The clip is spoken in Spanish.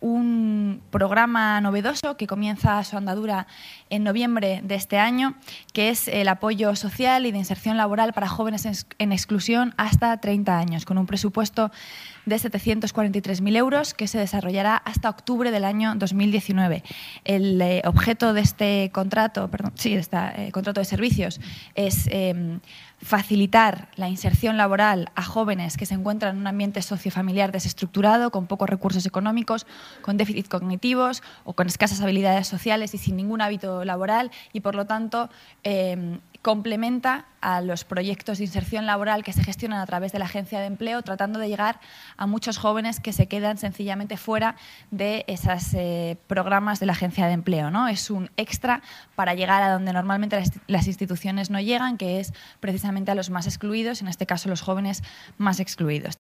un programa novedoso que comienza su andadura en noviembre de este año, que es el apoyo social y de inserción laboral para jóvenes en exclusión hasta 30 años, con un presupuesto de 743.000 euros que se desarrollará hasta octubre del año 2019. El objeto de este contrato, contrato de servicios es facilitar la inserción laboral a jóvenes que se encuentran en un ambiente sociofamiliar desestructurado, con pocos recursos económicos, con déficit cognitivos o con escasas habilidades sociales y sin ningún hábito laboral, y por lo tanto complementa a los proyectos de inserción laboral que se gestionan a través de la Agencia de Empleo, tratando de llegar a muchos jóvenes que se quedan sencillamente fuera de esos programas de la Agencia de Empleo, ¿no? Es un extra para llegar a donde normalmente las instituciones no llegan, que es precisamente a los más excluidos, en este caso los jóvenes más excluidos.